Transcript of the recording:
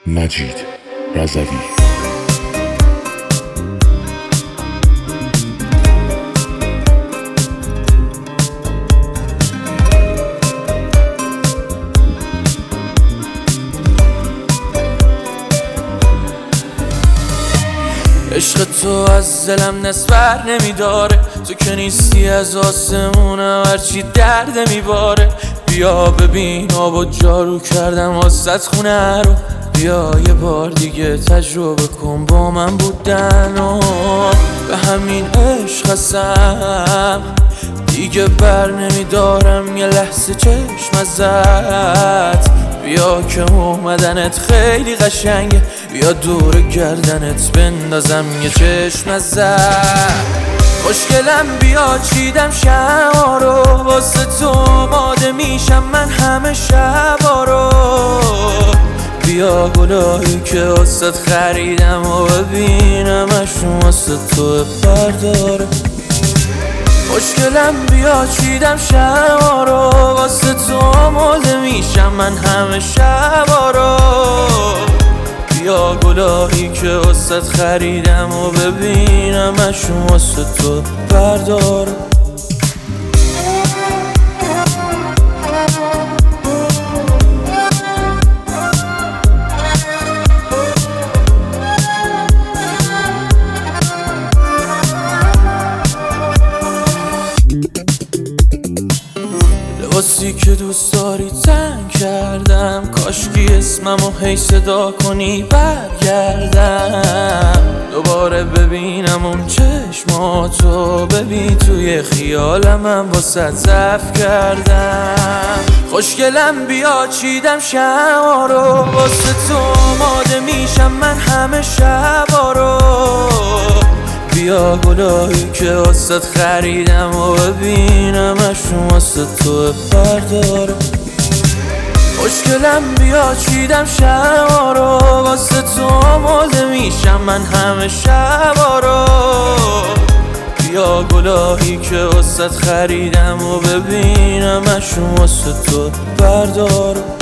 مجید رضوی. عشق تو از دلم نسبر نمیداره، تو که نیستی از آسمونم هرچی درد میباره. بیا ببین آب و جارو کردم واسط خونه رو، بیا یه بار دیگه تجربه کن با من بودن و به همین عشق هستم دیگه بر نمیدارم یه لحظه چشم ازت. بیا که اومدنت خیلی قشنگه، بیا دور گردنت بندازم یه چشم ازت. خوشگلم بیا چیدم شما رو، واسه تو آماده میشم من همه شبا رو. بیا گلایی که واسه خریدم و ببینمشون واسه تو برداره. خوشگلم بیا چیدم شما رو، واسه تو آماده میشم من همه شبا رو. بیا گلایی که واسه خریدم و ببینمشون واسه تو برداره. لباسی که دوست داری تن کردم، کاشکی اسممو هی صدا کنی برگردم. دوباره ببینم اون چشماتو، ببین توی خیالم واسه ضعف کردم. خوشگلم بیا چیدم شما رو، واسه تو آماده میشم من همه شبا رو. بیا گلایی که واسه خریدم و ببینمشون واسه تو برداره. خوشگلم بیا چیدم شما رو، واسه تو آماده میشم من همه شبا رو. بیا گلایی که واسه خریدم و ببینمشون واسه تو برداره.